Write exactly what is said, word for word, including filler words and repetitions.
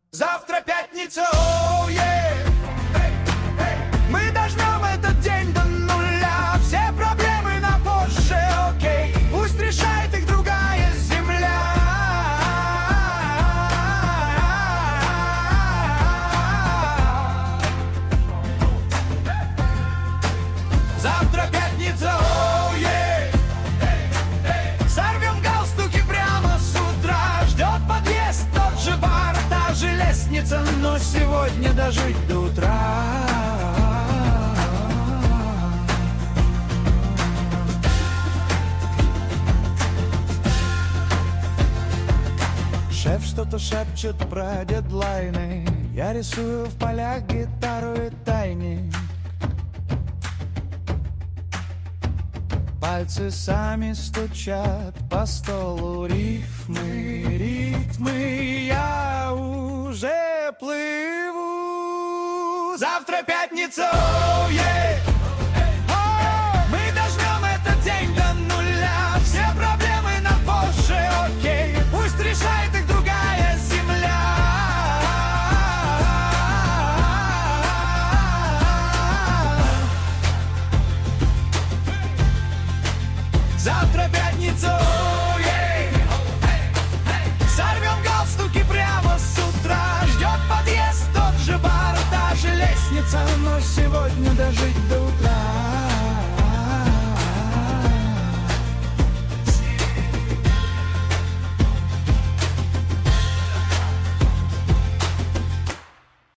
Завтра пятница, оу, е. Мы дожмем этот день до нуля. Все проблемы на позже, окей. Пусть решает их другая земля. Завтра пятница, оу, е. Сорвем галстуки прямо с утра. Ждет подъезд, тот же бар, та же лестница. Но сегодня дожить до утра. Шеф что-то шепчет про дедлайны. Я рисую в полях гитару и тайник. Пальцы сами стучат по столу. Рифмы, ритмы, я уже плыву. Завтра пятница, оу, е. Мы дожмем этот день до нуля. Все проблемы на позже, окей. Пусть решает их другая земля. Завтра пятница, оу, е. Сорвем галстуки прямо с утра. Ждет подъезд, тот же бар, та же лестница. Но сегодня